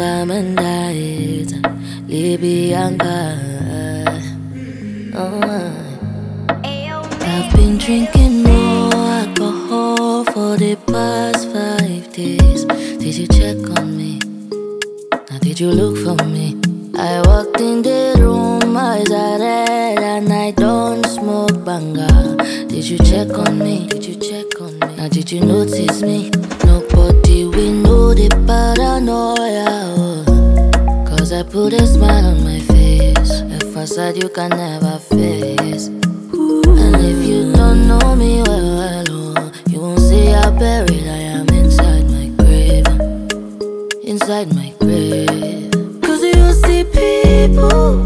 by my diet, Libyanka. I've been drinking more alcohol for the past 5 days. Did you check on me? Now did you look for me? I walked in the room, eyes are red, and I don't smoke banga. Did you check on me? Did you check on me? Now did you notice me? Nobody will know the paranoia, oh. Cause I put a smile on my face, a facade you can never face. And if you don't know me well, oh, you won't see how buried I am inside my grave. Inside my grave. Cause you see people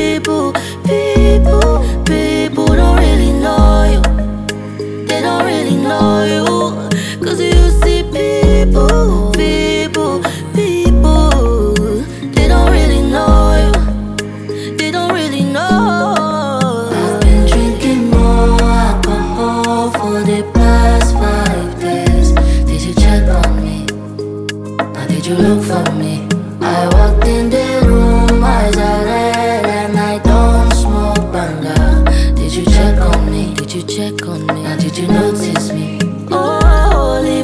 don't really know you. They don't really know you. Cause you see people they don't really know you. They don't really know. I've been drinking more alcohol for the past 5 days. Did you check on me? Or did you look for me? I walked in the room, eyes are red, and I don't smoke banga. Did you check on me? Did you check on me? Now did you notice me? Oh, Holy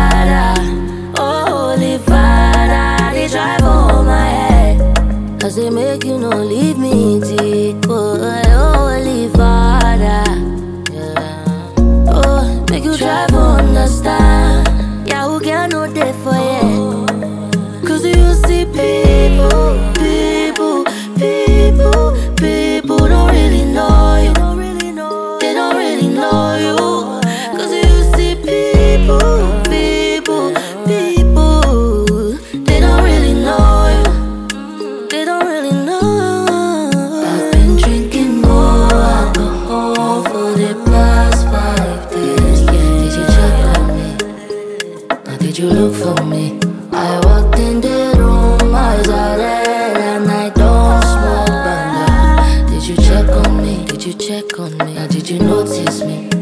Father, they drive on my head. Cause they make you no leave me deep. Oh, Holy Father, yeah. Oh, make you try to understand. Yeah, who can know that for you? Cause you see people don't really know you. They don't really know you. Cause you see people they don't really know you. They don't really know. I've been drinking more alcohol for the past 5 days. Did you check on me? Now did you look for me? I walked in the room, eyes are red, and I don't smoke banga. Did you check on me? Did you check on me? Now did you notice me?